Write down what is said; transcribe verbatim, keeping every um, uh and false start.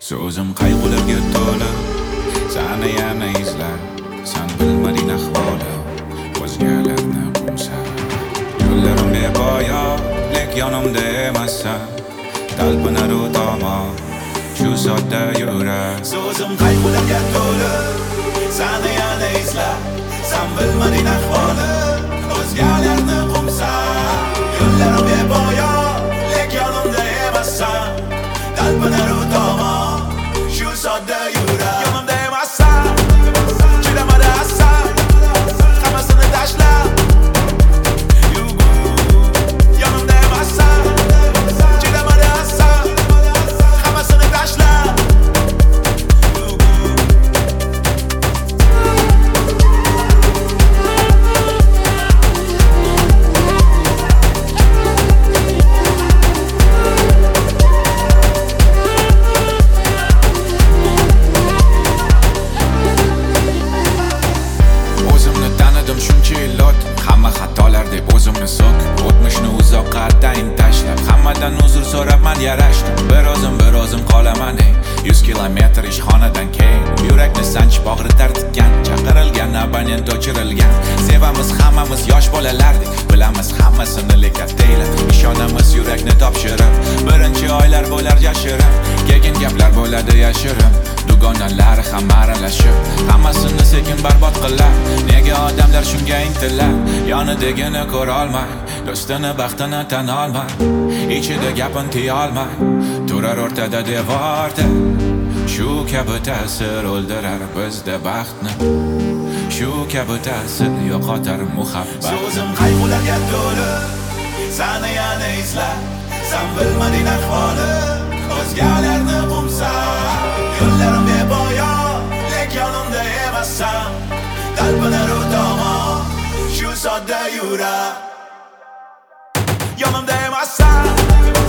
So'zim qayg'ularga to'la, sani yana izlar. Sen bilmading ahvoli, o'zgalarni qo'msar. Yo'llarim bepoyo, lek yonimda emassan. Talpinar u tomon, shu sodda yurak. So'zim qayg'ularga to'la, sani yana izlar. Sen bilmading ahvoli, o'zgalarni qo'msar. Yo'llarim bepoyo, lek yonimda emassan. Talpinar u tomon, shu sodda yurak. Yonimda emassan, chidamadi asal, hammasini tashlab. Yonimda emassan, chidamadi asal, hammasini tashlab. Shuncha yillar hamma xatolar deb o'zimni so'k, o'tmishni uzoqqa atayin tashlab, hammadan uzr so'rabman, yarashdim. Bir o'zim bir o'zim qolaman ey yuz kilometr ishxonadan keyin. Yurakni sanchib og'ritar tikkan, chaqirilgan abonent o'chirilgan. Sevamiz hammamiz yosh bolalardik, bilamiz hammasini lekat deyiladi. Ishonamiz yurakni topshirib, birinchi oylar bo'lar yashirin, keyin gaplar bo'ladi yashirin. Dugonalari ham aralashib, hammasini sekin barbod qilar. Nega odamlar shunga intilar? Yonidagini ko'ra olmay, do'stini baxtini tan olmay, ichida gapin tiya olmay, turar o'rtada devorda. Shu kabi ta'sir o'ldirar bizda baxtni, shu kabi ta'sir yo'qotar muhabbat. So'zim qayg'ularga to'la, sani yana izlar. Sen bilmading ahvoli, o'zgalarni qo'msar. Yo'llarim bepoyo, lek yonimda emassan. Talpinar u tomon, shu sodda yurak. Yonimda emassan.